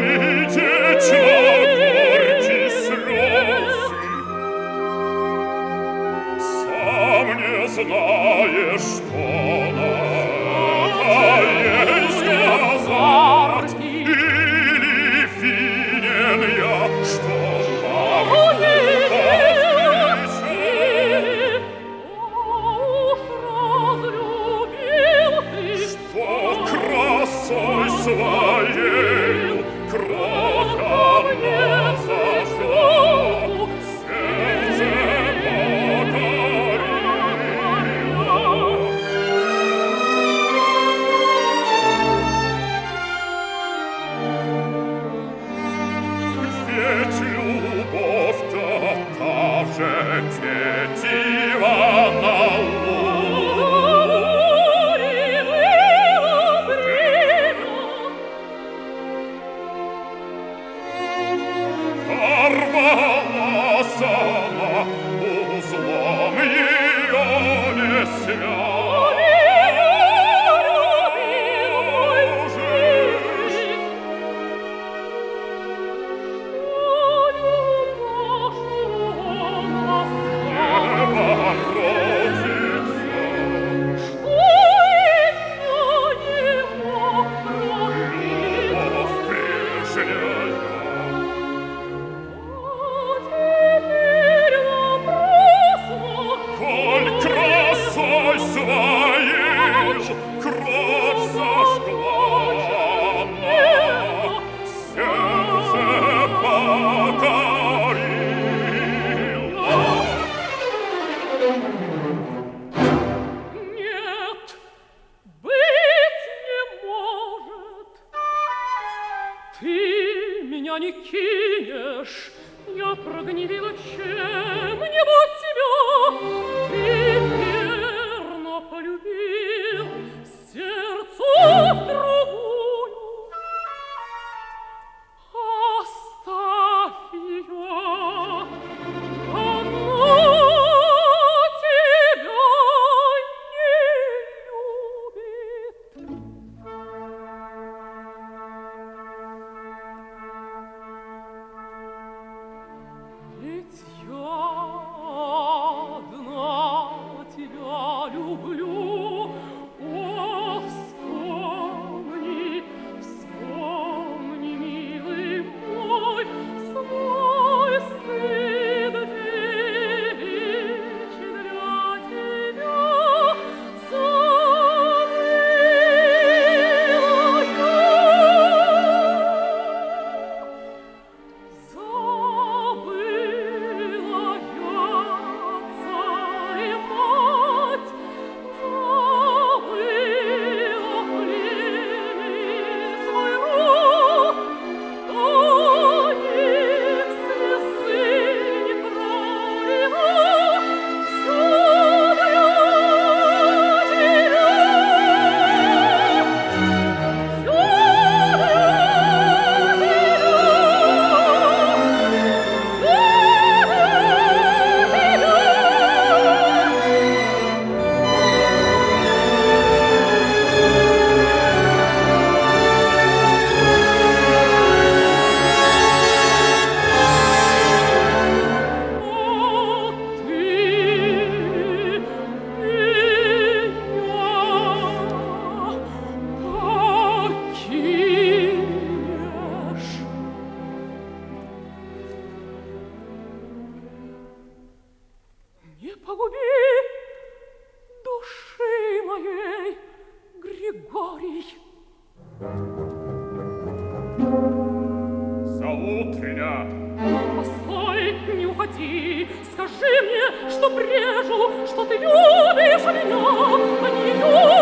глядеть на горькие слезы. Сам не знаешь, что на это ей сказать, или финен я, что своей кровь мне зажгла, сердце покорила. Ведь любовь-то та же тетива на луне. Сама узлом ее неся. Не кинешь, я прогневила чем-нибудь тебя. Ты верно полюбил сердцу другую. Оставь ее, она тебя не любит. Ведь я одна тебя люблю. О, вспомни, вспомни, милый мой, свой стыд девичий для тебя забыла Не погуби души моей, Григорий. Зовут меня. Постой, не уходи, скажи мне, что брежу, что ты любишь меня, а не ее.